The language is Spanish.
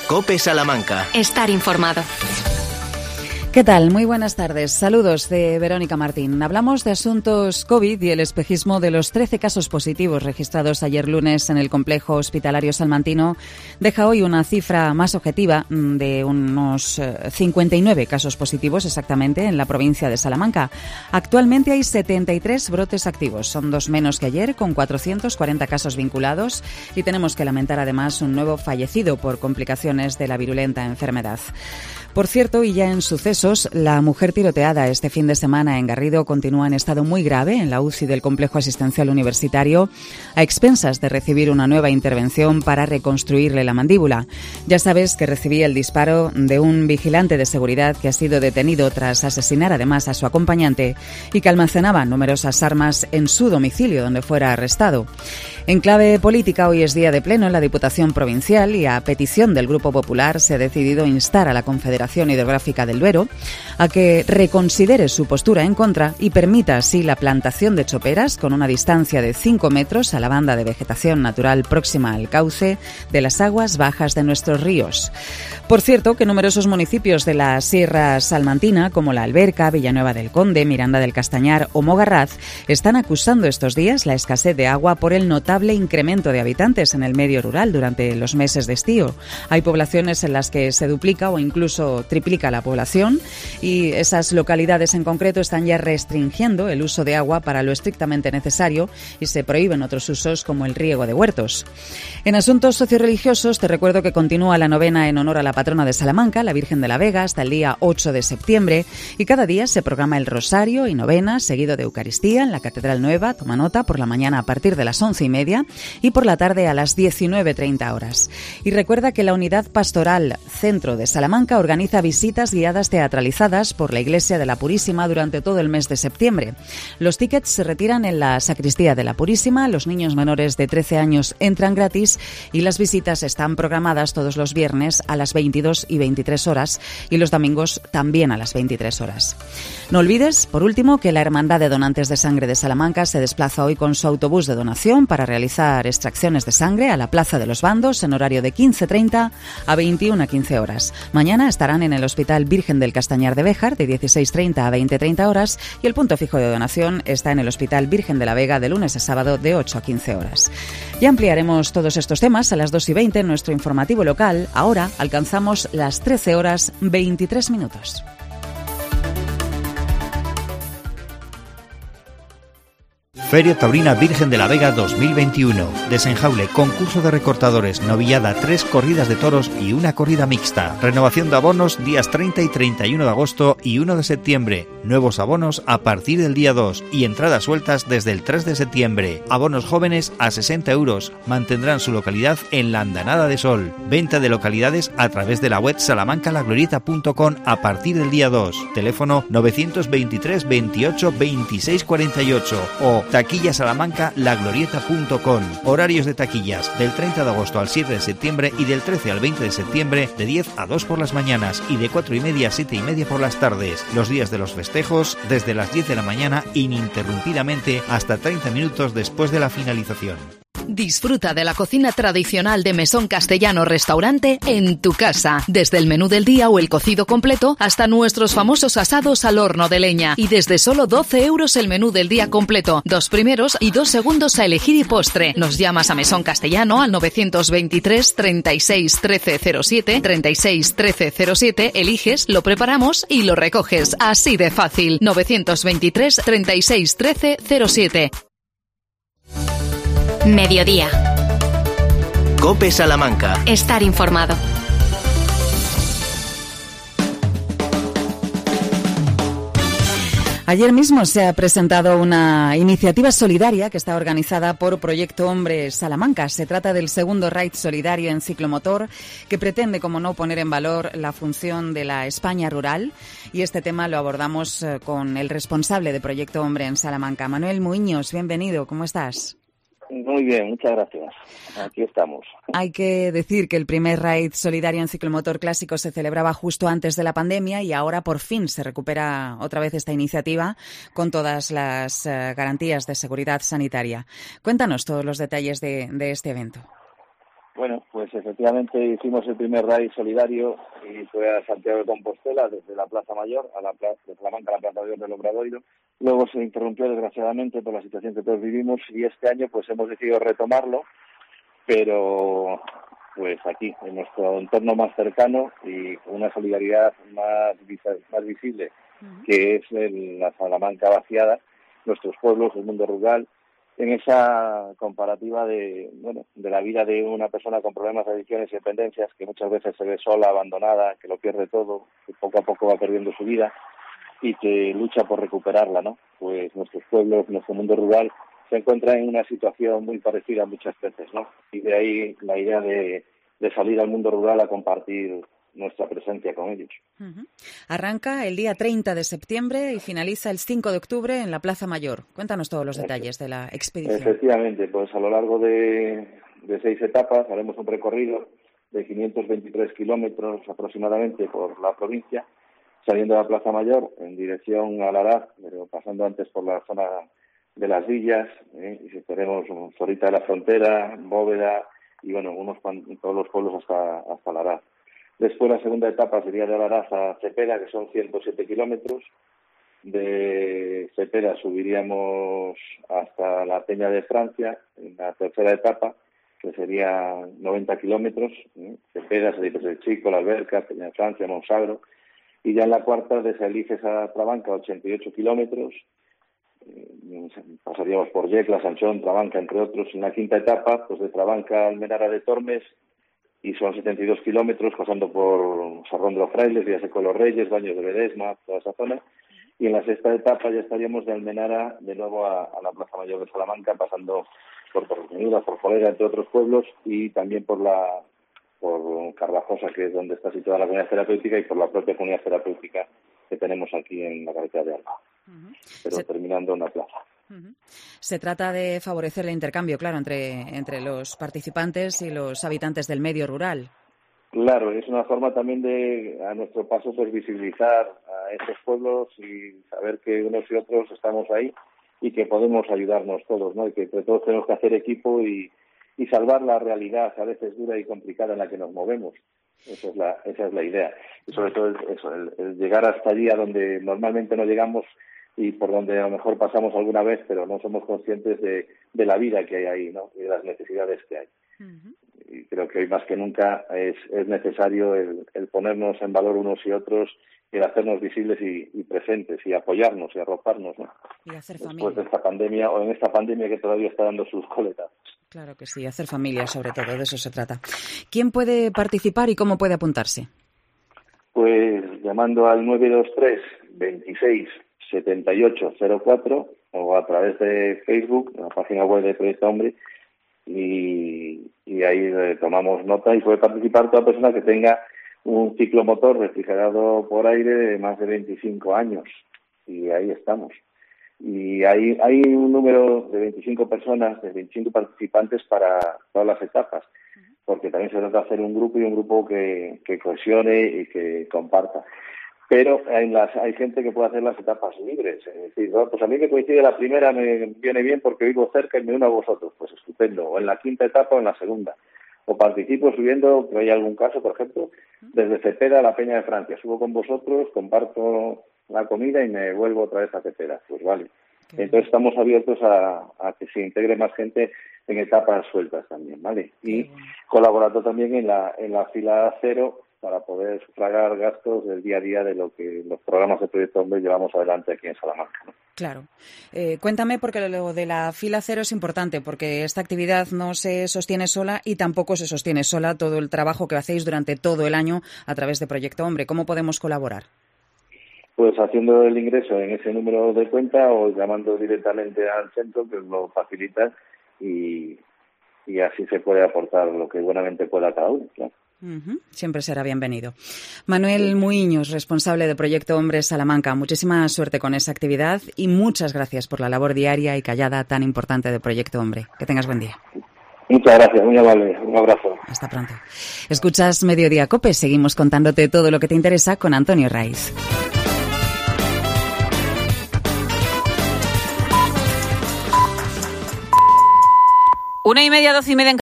COPE Salamanca. Estar informado. ¿Qué tal? Muy buenas tardes. Saludos de Verónica Martín. Hablamos de asuntos COVID y el espejismo de los 13 casos positivos registrados ayer lunes en el complejo hospitalario salmantino. Deja hoy una cifra más objetiva de unos 59 casos positivos exactamente en la provincia de Salamanca. Actualmente hay 73 brotes activos. Son 2 menos que ayer, con 440 casos vinculados, y tenemos que lamentar además un nuevo fallecido por complicaciones de la virulenta enfermedad. Por cierto, y ya en sucesos, la mujer tiroteada este fin de semana en Garrido continúa en estado muy grave en la UCI del Complejo Asistencial Universitario, a expensas de recibir una nueva intervención para reconstruirle la mandíbula. Ya sabes que recibí el disparo de un vigilante de seguridad que ha sido detenido tras asesinar además a su acompañante y que almacenaba numerosas armas en su domicilio donde fuera arrestado. En clave política, hoy es día de pleno en la Diputación Provincial y a petición del Grupo Popular se ha decidido instar a la Confederación Hidrográfica del Duero a que reconsidere su postura en contra y permita así la plantación de choperas con una distancia de 5 metros a la banda de vegetación natural próxima al cauce de las aguas bajas de nuestros ríos. Por cierto, que numerosos municipios de la Sierra Salmantina, como La Alberca, Villanueva del Conde, Miranda del Castañar o Mogarraz, están acusando estos días la escasez de agua por el notable incremento de habitantes en el medio rural durante los meses de estío. Hay poblaciones en las que se duplica o incluso triplica la población, y esas localidades en concreto están ya restringiendo el uso de agua para lo estrictamente necesario y se prohíben otros usos como el riego de huertos. En asuntos socioreligiosos te recuerdo que continúa la novena en honor a la patrona de Salamanca, la Virgen de la Vega, hasta el día 8 de septiembre, y cada día se programa el rosario y novena seguido de Eucaristía en la Catedral Nueva. Toma nota, por la mañana a partir de las 11:30 y por la tarde a las 19:30 horas. Y recuerda que la Unidad Pastoral Centro de Salamanca organiza visitas guiadas teatralizadas por la Iglesia de la Purísima durante todo el mes de septiembre. Los tickets se retiran en la sacristía de la Purísima, los niños menores de 13 años entran gratis y las visitas están programadas todos los viernes a las 22 y 23 horas y los domingos también a las 23 horas. No olvides, por último, que la Hermandad de Donantes de Sangre de Salamanca se desplaza hoy con su autobús de donación para realizar extracciones de sangre a la Plaza de los Bandos en horario de 15:30 a 21:15 horas. Mañana estarán en el Hospital Virgen del Castañar de Béjar de 16:30 a 20:30 horas y el punto fijo de donación está en el Hospital Virgen de la Vega de lunes a sábado de 8 a 15 horas. Ya ampliaremos todos estos temas a las 2:20 en nuestro informativo local. Ahora alcanzamos las 13 horas 23 minutos. Feria Taurina Virgen de la Vega 2021. Desenjaule, concurso de recortadores, novillada, 3 corridas de toros y una corrida mixta. Renovación de abonos días 30 y 31 de agosto y 1 de septiembre. Nuevos abonos a partir del día 2 y entradas sueltas desde el 3 de septiembre. Abonos jóvenes a 60 euros. Mantendrán su localidad en la Andanada de Sol. Venta de localidades a través de la web salamancalaglorieta.com a partir del día 2. Teléfono 923 28 26 48 o taquillasalamanca.laglorieta.com. Horarios de taquillas del 30 de agosto al 7 de septiembre y del 13 al 20 de septiembre de 10 a 2 por las mañanas y de 4:30 a 7:30 por las tardes. Los días de los festejos desde las 10 de la mañana ininterrumpidamente hasta 30 minutos después de la finalización. Disfruta de la cocina tradicional de Mesón Castellano Restaurante en tu casa. Desde el menú del día o el cocido completo hasta nuestros famosos asados al horno de leña. Y desde solo 12 euros el menú del día completo. 2 primeros y 2 segundos a elegir y postre. Nos llamas a Mesón Castellano al 923 36 13 07, 36 13 07, eliges, lo preparamos y lo recoges. Así de fácil. 923 36 13 07. Mediodía. COPE Salamanca. Estar informado. Ayer mismo se ha presentado una iniciativa solidaria que está organizada por Proyecto Hombre Salamanca. Se trata del segundo Raid solidario en ciclomotor que pretende, como no, poner en valor la función de la España rural. Y este tema lo abordamos con el responsable de Proyecto Hombre en Salamanca, Manuel Muiños. Bienvenido, ¿cómo estás? Muy bien, muchas gracias. Aquí estamos. Hay que decir que el primer Raid solidario en ciclomotor clásico se celebraba justo antes de la pandemia y ahora por fin se recupera otra vez esta iniciativa con todas las garantías de seguridad sanitaria. Cuéntanos todos los detalles de este evento. Bueno, pues efectivamente hicimos el primer raid solidario y fue a Santiago de Compostela, desde la Plaza Mayor, de Salamanca a la Plaza Mayor del Obradoiro. Luego se interrumpió desgraciadamente por la situación que todos vivimos y este año pues hemos decidido retomarlo, pero pues aquí, en nuestro entorno más cercano y con una solidaridad más visible, que es la Salamanca vaciada, nuestros pueblos, el mundo rural, en esa comparativa de la vida de una persona con problemas de adicciones y dependencias, que muchas veces se ve sola, abandonada, que lo pierde todo, que poco a poco va perdiendo su vida y que lucha por recuperarla, ¿no? Pues nuestros pueblos, nuestro mundo rural se encuentra en una situación muy parecida muchas veces, ¿no? Y de ahí la idea de salir al mundo rural a compartir nuestra presencia con ellos. Arranca el día 30 de septiembre y finaliza el 5 de octubre en la Plaza Mayor. Cuéntanos todos los detalles de la expedición. Efectivamente, pues a lo largo de 6 etapas haremos un recorrido de 523 kilómetros aproximadamente por la provincia, saliendo de la Plaza Mayor en dirección a Laraz, pero pasando antes por la zona de las villas, y tenemos Zorita de la Frontera, Bóveda y todos los pueblos hasta Laraz. Después la segunda etapa sería de Laraz a Cepeda, que son 107 kilómetros. De Cepeda subiríamos hasta la Peña de Francia, en la tercera etapa, que sería 90 kilómetros. Cepeda, el Chico, La Alberca, Peña de Francia, Monsagro. Y ya en la cuarta, de Salices a Trabanca, 88 kilómetros. Pasaríamos por Yecla, Sanchón, Trabanca, entre otros. En la quinta etapa, pues de Trabanca a Almenara de Tormes, y son 72 kilómetros, pasando por Sarrón de los Frailes, Villaseco de los Reyes, Baños de Ledesma, toda esa zona. Y en la sexta etapa ya estaríamos de Almenara de nuevo a la Plaza Mayor de Salamanca, pasando por Torremolinos, por Folera, entre otros pueblos, y también por Carvajosa, que es donde está situada la comunidad terapéutica, y por la propia comunidad terapéutica que tenemos aquí en la cabecera de Alba. Pero terminando en la plaza. Se trata de favorecer el intercambio, claro, entre los participantes y los habitantes del medio rural. Claro, es una forma también de, a nuestro paso, pues visibilizar a estos pueblos y saber que unos y otros estamos ahí y que podemos ayudarnos todos, ¿no? Y que entre todos tenemos que hacer equipo y salvar la realidad, a veces dura y complicada, en la que nos movemos. Esa es la idea. Y sobre todo el llegar hasta allí a donde normalmente no llegamos y por donde a lo mejor pasamos alguna vez, pero no somos conscientes de la vida que hay ahí, ¿no? Y de las necesidades que hay. Y creo que hoy más que nunca es necesario el ponernos en valor unos y otros, y el hacernos visibles y presentes, y apoyarnos y arroparnos, ¿no? Y hacer después familia. de esta pandemia, o en esta pandemia que todavía está dando sus coletazos. Claro que sí, hacer familia sobre todo, de eso se trata. ¿Quién puede participar y cómo puede apuntarse? Pues llamando al 923 26 7804 o a través de Facebook, la página web de Proyecto Hombre, y ahí tomamos nota, y puede participar toda persona que tenga un ciclomotor refrigerado por aire de más de 25 años, y ahí estamos. Y hay un número de 25 personas, de 25 participantes para todas las etapas, porque también se trata de hacer un grupo que cohesione y que comparta. Pero hay gente que puede hacer las etapas libres, es decir, ¿no? Pues a mí me coincide la primera, me viene bien porque vivo cerca y me uno a vosotros, pues estupendo, o en la quinta etapa o en la segunda. O participo subiendo, que hay algún caso, por ejemplo, desde Cepeda a la Peña de Francia, subo con vosotros, comparto la comida y me vuelvo otra vez a Cepeda, pues vale. Entonces estamos abiertos a que se integre más gente en etapas sueltas también, ¿vale? Y colaborando también en la fila cero, para poder sufragar gastos del día a día de lo que los programas de Proyecto Hombre llevamos adelante aquí en Salamanca, ¿no? Claro. Cuéntame, porque lo de la fila cero es importante, porque esta actividad no se sostiene sola y tampoco se sostiene sola todo el trabajo que hacéis durante todo el año a través de Proyecto Hombre. ¿Cómo podemos colaborar? Pues haciendo el ingreso en ese número de cuenta o llamando directamente al centro, que lo facilita, y así se puede aportar lo que buenamente pueda cada uno, claro. Siempre será bienvenido. Manuel Muiños, responsable de Proyecto Hombre Salamanca, muchísima suerte con esa actividad y muchas gracias por la labor diaria y callada tan importante de Proyecto Hombre. Que tengas buen día. Muchas gracias, muy amable. Un abrazo. Hasta pronto. Escuchas Mediodía COPE. Seguimos contándote todo lo que te interesa con Antonio Raiz. 1:30, 12:30 en